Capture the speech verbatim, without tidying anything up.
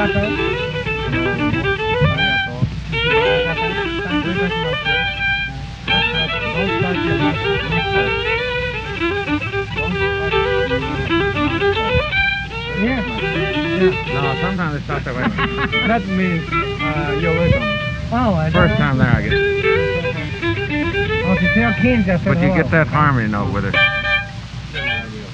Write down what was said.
arigato. Yeah. No, sometimes they stop that way. That means uh, you're welcome. Oh, I don't First time there, I guess. know. Okay, tell Ken just But you hello. get that harmony note with it.